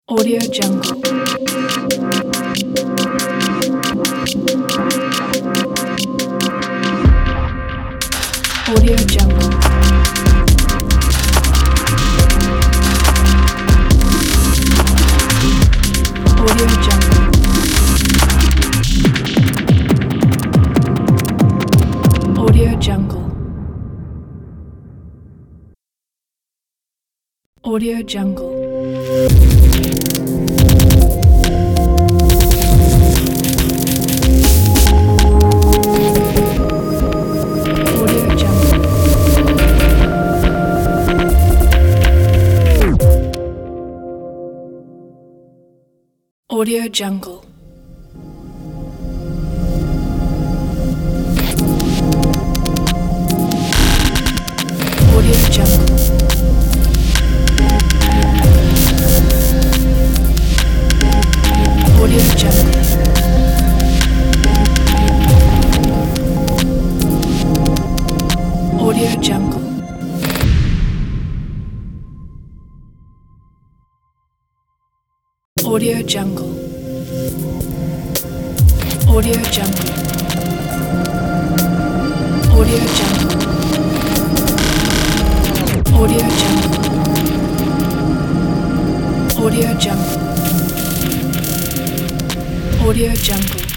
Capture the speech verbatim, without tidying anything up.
Audio Jungle. Audio Jungle. Audio Jungle. Audio Jungle. Audio Jungle. Audio Jungle. Audio Jungle. Audio Jungle. Audio Jungle. Audio Jungle. Audio Jungle. Audio Jungle. Audio Jungle. Audio Jungle. Audio Jungle.